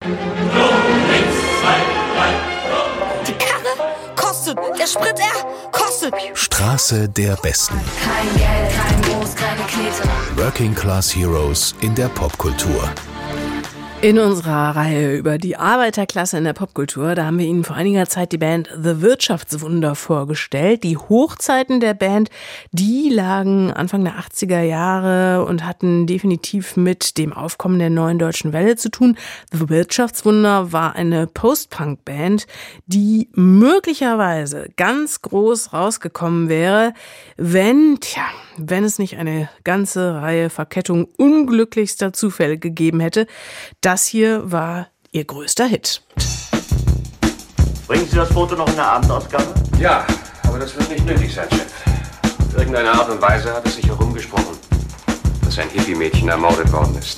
Die Karre kostet, der Sprit, er kostet. Straße der Besten. Kein Geld, kein Moos, keine Knete. Working Class Heroes in der Popkultur. In unserer Reihe über die Arbeiterklasse in der Popkultur, da haben wir Ihnen vor einiger Zeit die Band The Wirtschaftswunder vorgestellt. Die Hochzeiten der Band, die lagen Anfang der 80er Jahre und hatten definitiv mit dem Aufkommen der neuen deutschen Welle zu tun. The Wirtschaftswunder war eine Post-Punk-Band, die möglicherweise ganz groß rausgekommen wäre, wenn es nicht eine ganze Reihe Verkettung unglücklichster Zufälle gegeben hätte. Das hier war ihr größter Hit. Bringen Sie das Foto noch in der Abendausgabe? Ja, aber das wird nicht nötig sein, Chef. Auf irgendeine Art und Weise hat es sich herumgesprochen, dass ein Hippie-Mädchen ermordet worden ist.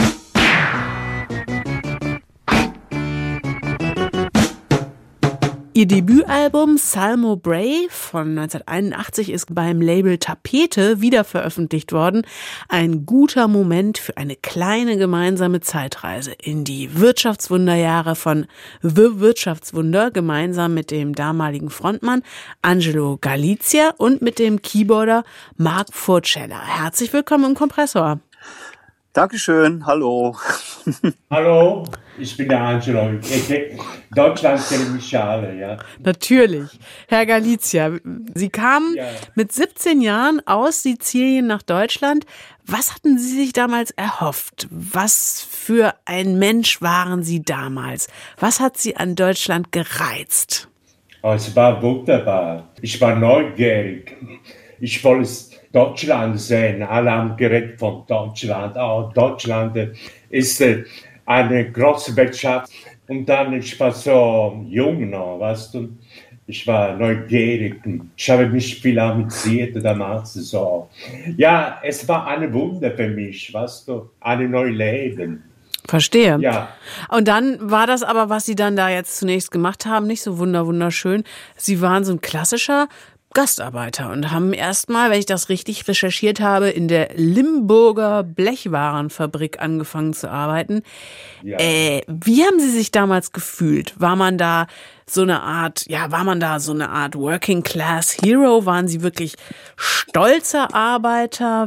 Ihr Debütalbum Salmo Bray von 1981 ist beim Label Tapete wiederveröffentlicht worden. Ein guter Moment für eine kleine gemeinsame Zeitreise in die Wirtschaftswunderjahre von The Wirtschaftswunder, gemeinsam mit dem damaligen Frontmann Angelo Galizia und mit dem Keyboarder Mark Forcella. Herzlich willkommen im Kompressor. Dankeschön, hallo. Hallo, ich bin der Angelo. Deutschland kennen mich alle, ja. Natürlich. Herr Galizia, Sie kamen mit 17 Jahren aus Sizilien nach Deutschland. Was hatten Sie sich damals erhofft? Was für ein Mensch waren Sie damals? Was hat Sie an Deutschland gereizt? Oh, es war wunderbar. Ich war neugierig. Ich wollte Deutschland sehen. Alle haben geredet von Deutschland. Oh, Deutschland ist eine große Wirtschaft. Und dann, ich war so jung noch, weißt du. Ich war neugierig. Ich habe mich viel amüsiert damals. So. Ja, es war ein Wunder für mich, weißt du. Ein neues Leben. Verstehe. Ja. Und dann war das aber, was Sie dann da jetzt zunächst gemacht haben, nicht so wunderschön. Sie waren so ein klassischer Gastarbeiter und haben erstmal, wenn ich das richtig recherchiert habe, in der Limburger Blechwarenfabrik angefangen zu arbeiten. Ja. Wie haben Sie sich damals gefühlt? War man da so eine Art Working Class Hero? Waren Sie wirklich stolzer Arbeiter?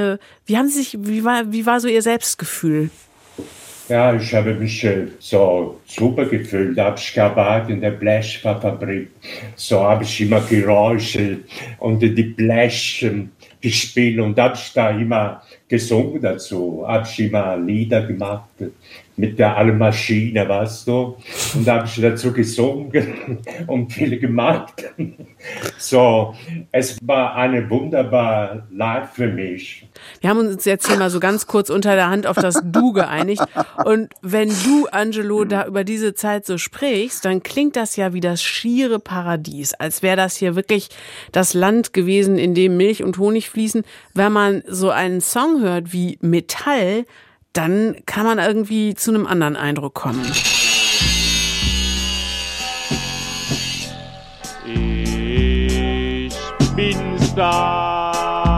Wie war so Ihr Selbstgefühl? Ja, ich habe mich so super gefühlt. Da habe ich gearbeitet in der Blechfabrik. So habe ich immer Geräusche und die Blech gespielt und habe ich da immer gesungen dazu. Habe ich immer Lieder gemacht mit der alten Maschine, weißt du. Und da habe ich dazu gesungen und viel gemacht. So, es war eine wunderbare Life für mich. Wir haben uns jetzt hier mal so ganz kurz unter der Hand auf das Du geeinigt. Und wenn du, Angelo, da über diese Zeit so sprichst, dann klingt das ja wie das schiere Paradies. Als wäre das hier wirklich das Land gewesen, in dem Milch und Honig fließen. Wenn man so einen Song hört wie Metall, dann kann man irgendwie zu einem anderen Eindruck kommen. Ich bin Star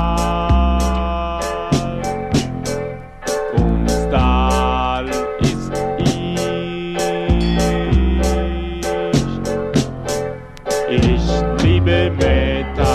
und Star ist ich. Ich liebe Metall.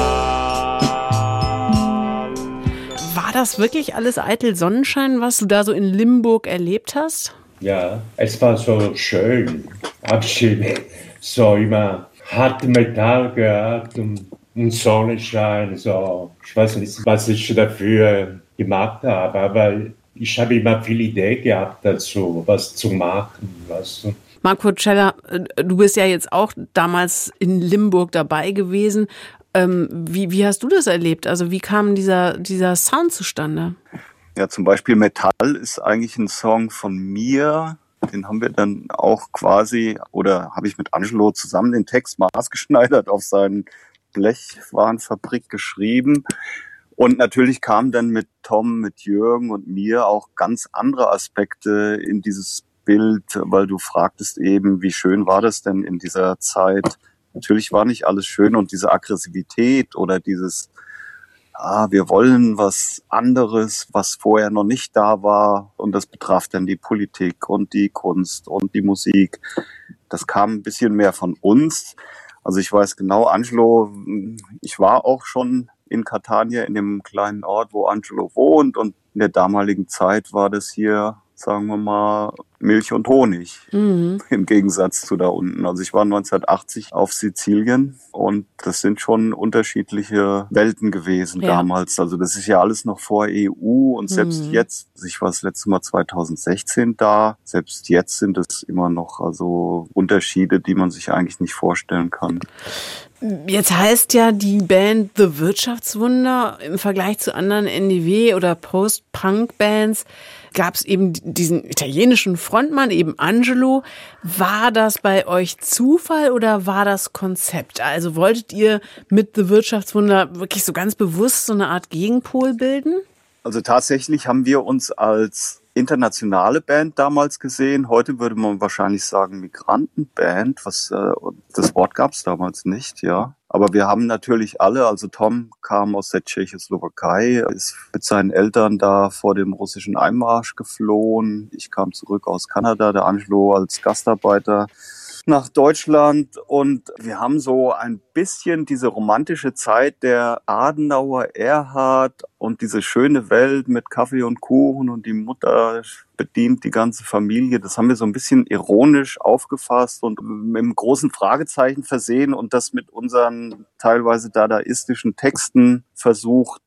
War das wirklich alles eitel Sonnenschein, was du da so in Limburg erlebt hast? Ja, es war so schön. Hab ich so immer harte Metall gehabt und Sonnenschein. So. Ich weiß nicht, was ich dafür gemacht habe, aber ich habe immer viele Ideen gehabt dazu, was zu machen, weißt du. Mark Forcella, du bist ja jetzt auch damals in Limburg dabei gewesen. Wie hast du das erlebt? Also wie kam dieser Sound zustande? Ja, zum Beispiel Metall ist eigentlich ein Song von mir. Den haben wir dann auch quasi, oder habe ich mit Angelo zusammen den Text maßgeschneidert auf seinen Blechwarenfabrik geschrieben. Und natürlich kamen dann mit Tom, mit Jürgen und mir auch ganz andere Aspekte in dieses Bild, weil du fragtest eben, wie schön war das denn in dieser Zeit? Natürlich war nicht alles schön und diese Aggressivität oder dieses wir wollen was anderes, was vorher noch nicht da war. Und das betraf dann die Politik und die Kunst und die Musik. Das kam ein bisschen mehr von uns. Also ich weiß genau, Angelo, ich war auch schon in Catania, in dem kleinen Ort, wo Angelo wohnt. Und in der damaligen Zeit war das hier, sagen wir mal, Milch und Honig im Gegensatz zu da unten. Also ich war 1980 auf Sizilien und das sind schon unterschiedliche Welten gewesen damals. Also das ist ja alles noch vor EU und selbst jetzt, ich war das letzte Mal 2016 da, selbst jetzt sind es immer noch also Unterschiede, die man sich eigentlich nicht vorstellen kann. Jetzt heißt ja die Band The Wirtschaftswunder im Vergleich zu anderen NDW- oder Post-Punk-Bands gab es eben diesen italienischen Frontmann, eben Angelo. War das bei euch Zufall oder war das Konzept? Also wolltet ihr mit The Wirtschaftswunder wirklich so ganz bewusst so eine Art Gegenpol bilden? Also tatsächlich haben wir uns als internationale Band damals gesehen. Heute würde man wahrscheinlich sagen Migrantenband. Das Wort gab es damals nicht, ja. Aber wir haben natürlich alle, also Tom kam aus der Tschechoslowakei, ist mit seinen Eltern da vor dem russischen Einmarsch geflohen. Ich kam zurück aus Kanada, der Angelo als Gastarbeiter nach Deutschland und wir haben so ein bisschen diese romantische Zeit der Adenauer, Erhard und diese schöne Welt mit Kaffee und Kuchen und die Mutter bedient die ganze Familie. Das haben wir so ein bisschen ironisch aufgefasst und mit einem großen Fragezeichen versehen und das mit unseren teilweise dadaistischen Texten versucht,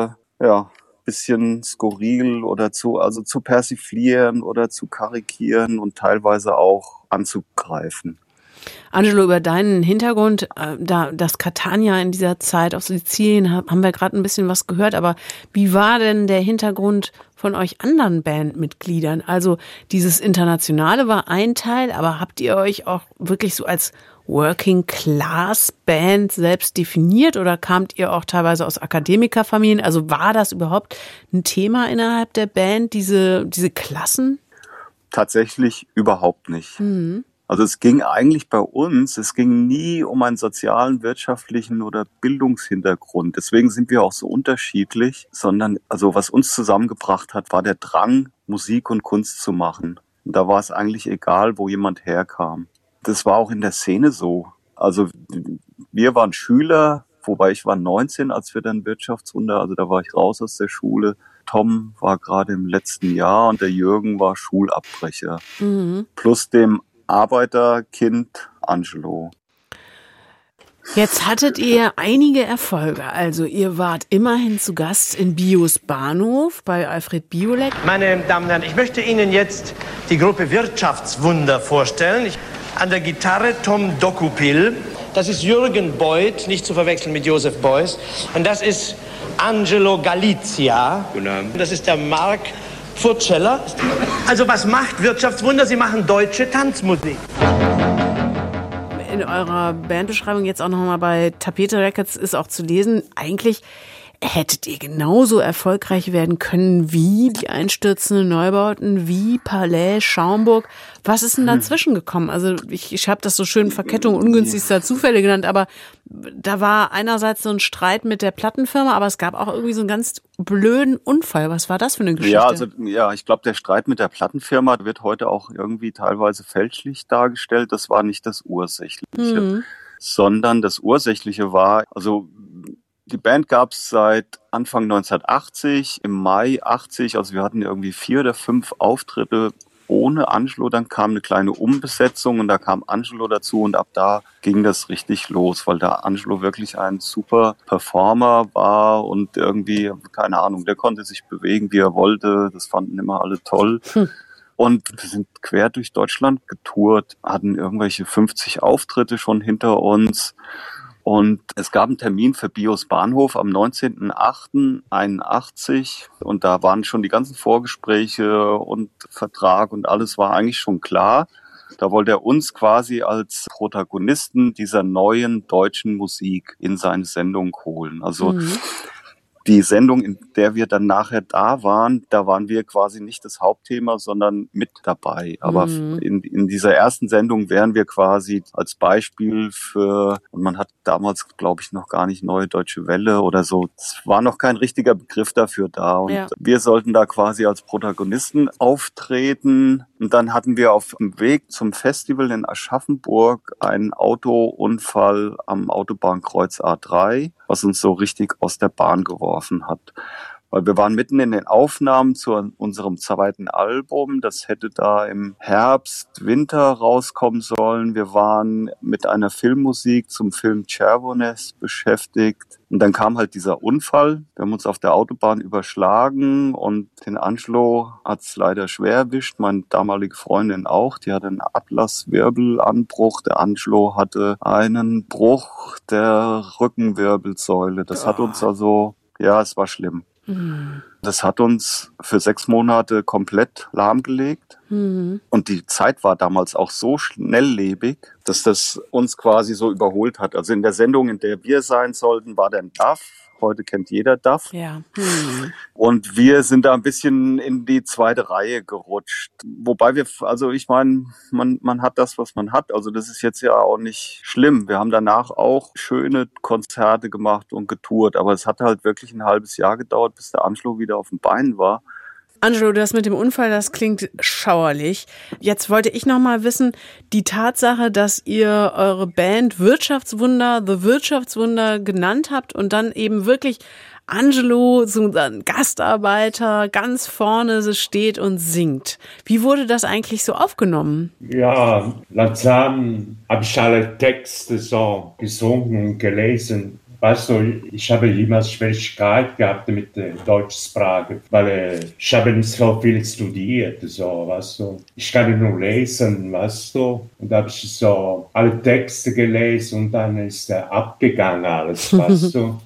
bisschen skurril oder zu persiflieren oder zu karikieren und teilweise auch anzugreifen. Angelo, über deinen Hintergrund, das Catania in dieser Zeit auf Sizilien, haben wir gerade ein bisschen was gehört, aber wie war denn der Hintergrund von euch anderen Bandmitgliedern? Also dieses Internationale war ein Teil, aber habt ihr euch auch wirklich so als Working-Class-Band selbst definiert oder kamt ihr auch teilweise aus Akademikerfamilien? Also war das überhaupt ein Thema innerhalb der Band, diese Klassen? Tatsächlich überhaupt nicht. Also es ging eigentlich bei uns, es ging nie um einen sozialen, wirtschaftlichen oder Bildungshintergrund. Deswegen sind wir auch so unterschiedlich, sondern also was uns zusammengebracht hat, war der Drang, Musik und Kunst zu machen. Und da war es eigentlich egal, wo jemand herkam. Das war auch in der Szene so. Also wir waren Schüler, wobei ich war 19, als wir dann Wirtschaftswunder, also da war ich raus aus der Schule. Tom war gerade im letzten Jahr und der Jürgen war Schulabbrecher. Plus dem Arbeiterkind Angelo. Jetzt hattet ihr einige Erfolge. Also ihr wart immerhin zu Gast in Bios Bahnhof bei Alfred Biolek. Meine Damen und Herren, ich möchte Ihnen jetzt die Gruppe Wirtschaftswunder vorstellen. An der Gitarre Tom Dokupil. Das ist Jürgen Beuth, nicht zu verwechseln mit Joseph Beuys. Und das ist Angelo Galizia. Guten Abend. Das ist der Marc Furceller. Also was macht Wirtschaftswunder? Sie machen deutsche Tanzmusik. In eurer Bandbeschreibung jetzt auch nochmal bei Tapete Records ist auch zu lesen, eigentlich hättet ihr genauso erfolgreich werden können wie die einstürzenden Neubauten, wie Palais, Schaumburg. Was ist denn dazwischen gekommen? Also ich habe das so schön Verkettung ungünstigster Zufälle genannt, aber da war einerseits so ein Streit mit der Plattenfirma, aber es gab auch irgendwie so einen ganz blöden Unfall. Was war das für eine Geschichte? Ich glaube, der Streit mit der Plattenfirma wird heute auch irgendwie teilweise fälschlich dargestellt. Das war nicht das Ursächliche, sondern das Ursächliche war, also die Band gab es seit Anfang 1980, im Mai 80, also wir hatten irgendwie 4 oder 5 Auftritte ohne Angelo, dann kam eine kleine Umbesetzung und da kam Angelo dazu und ab da ging das richtig los, weil da Angelo wirklich ein super Performer war und irgendwie, keine Ahnung, der konnte sich bewegen, wie er wollte, das fanden immer alle toll. Und wir sind quer durch Deutschland getourt, hatten irgendwelche 50 Auftritte schon hinter uns. Und es gab einen Termin für Bios Bahnhof am 19.08.81 und da waren schon die ganzen Vorgespräche und Vertrag und alles war eigentlich schon klar. Da wollte er uns quasi als Protagonisten dieser neuen deutschen Musik in seine Sendung holen. Also die Sendung, in der wir dann nachher da waren wir quasi nicht das Hauptthema, sondern mit dabei. Aber in dieser ersten Sendung wären wir quasi als Beispiel für, und man hat damals, glaube ich, noch gar nicht Neue Deutsche Welle oder so, es war noch kein richtiger Begriff dafür da. Und wir sollten da quasi als Protagonisten auftreten. Und dann hatten wir auf dem Weg zum Festival in Aschaffenburg einen Autounfall am Autobahnkreuz A3, was uns so richtig aus der Bahn geworfen hat. Weil wir waren mitten in den Aufnahmen zu unserem zweiten Album. Das hätte da im Herbst, Winter rauskommen sollen. Wir waren mit einer Filmmusik zum Film Chervones beschäftigt. Und dann kam halt dieser Unfall. Wir haben uns auf der Autobahn überschlagen und den Angelo hat es leider schwer erwischt. Meine damalige Freundin auch. Die hatte einen Atlaswirbelanbruch. Der Angelo hatte einen Bruch der Rückenwirbelsäule. Das hat uns also, ja, es war schlimm. Das hat uns für 6 Monate komplett lahmgelegt. Und die Zeit war damals auch so schnelllebig, dass das uns quasi so überholt hat. Also in der Sendung, in der wir sein sollten, war dann DAF. Heute kennt jeder DAF. Ja. Und wir sind da ein bisschen in die zweite Reihe gerutscht. Wobei ich meine, man hat das, was man hat. Also das ist jetzt ja auch nicht schlimm. Wir haben danach auch schöne Konzerte gemacht und getourt. Aber es hat halt wirklich ein halbes Jahr gedauert, bis der Angelo wieder auf den Beinen war. Angelo, das mit dem Unfall, das klingt schauerlich. Jetzt wollte ich noch mal wissen, die Tatsache, dass ihr eure Band Wirtschaftswunder, The Wirtschaftswunder genannt habt und dann eben wirklich Angelo, so ein Gastarbeiter, ganz vorne steht und singt. Wie wurde das eigentlich so aufgenommen? Ja, langsam habe ich alle Texte so gesungen und gelesen. Weißt du, ich habe immer Schwierigkeit gehabt mit der Deutschsprache, weil ich habe nicht so viel studiert, so, weißt du. Ich kann nur lesen, weißt du. Und da habe ich so alle Texte gelesen und dann ist er abgegangen alles, weißt du.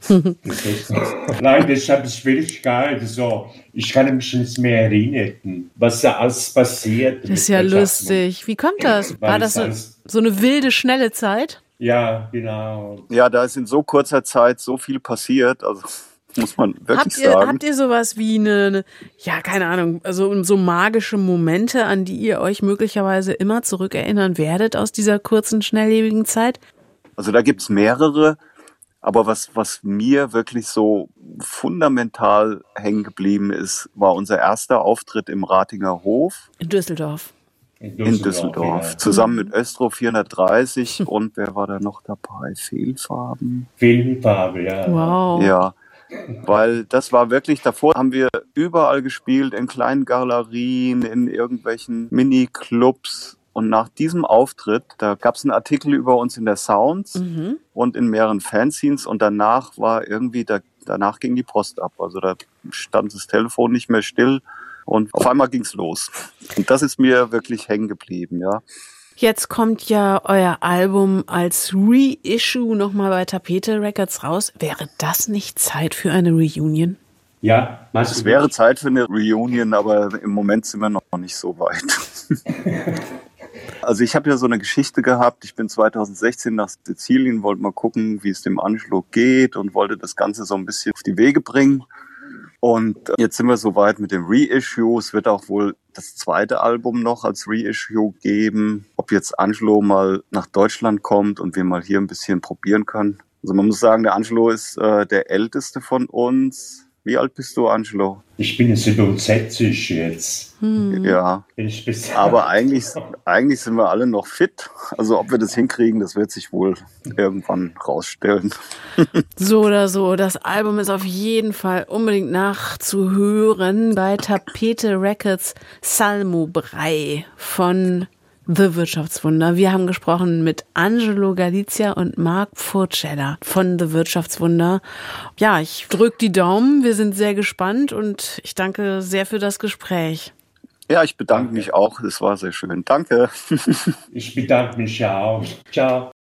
Leider, ich habe Schwierigkeit, so. Ich kann mich nicht mehr erinnern, was da alles passiert. Das ist ja lustig. Wie kommt das? War das so eine wilde, schnelle Zeit? Ja, genau. Ja, da ist in so kurzer Zeit so viel passiert, also muss man wirklich sagen. Habt ihr sowas wie keine Ahnung, also so magische Momente, an die ihr euch möglicherweise immer zurückerinnern werdet aus dieser kurzen, schnelllebigen Zeit? Also da gibt's mehrere, aber was mir wirklich so fundamental hängen geblieben ist, war unser erster Auftritt im Ratinger Hof. In Düsseldorf. In Düsseldorf. Ja. Zusammen mit Östro 430 und wer war da noch dabei? Fehlfarben, ja. Wow. Ja, weil das war wirklich, davor haben wir überall gespielt, in kleinen Galerien, in irgendwelchen Mini-Clubs. Und nach diesem Auftritt, da gab es einen Artikel über uns in der Sounds und in mehreren Fanzines und danach war irgendwie, danach ging die Post ab. Also da stand das Telefon nicht mehr still. Und auf einmal ging's los. Und das ist mir wirklich hängen geblieben, ja. Jetzt kommt ja euer Album als Reissue nochmal bei Tapete Records raus. Wäre das nicht Zeit für eine Reunion? Ja, es wäre Zeit für eine Reunion, aber im Moment sind wir noch nicht so weit. Also ich habe ja so eine Geschichte gehabt. Ich bin 2016 nach Sizilien, wollte mal gucken, wie es dem Angelo geht und wollte das Ganze so ein bisschen auf die Wege bringen. Und jetzt sind wir soweit mit dem Reissue. Es wird auch wohl das zweite Album noch als Reissue geben. Ob jetzt Angelo mal nach Deutschland kommt und wir mal hier ein bisschen probieren können. Also man muss sagen, der Angelo ist der älteste von uns. Wie alt bist du, Angelo? Ich bin 67 jetzt. Ja, aber eigentlich sind wir alle noch fit. Also ob wir das hinkriegen, das wird sich wohl irgendwann rausstellen. So oder so, das Album ist auf jeden Fall unbedingt nachzuhören bei Tapete Records Salmo Brei von The Wirtschaftswunder. Wir haben gesprochen mit Angelo Galizia und Marc Furcella von The Wirtschaftswunder. Ja, ich drücke die Daumen. Wir sind sehr gespannt und ich danke sehr für das Gespräch. Ja, ich bedanke mich auch. Das war sehr schön. Danke. Ich bedanke mich auch. Ciao.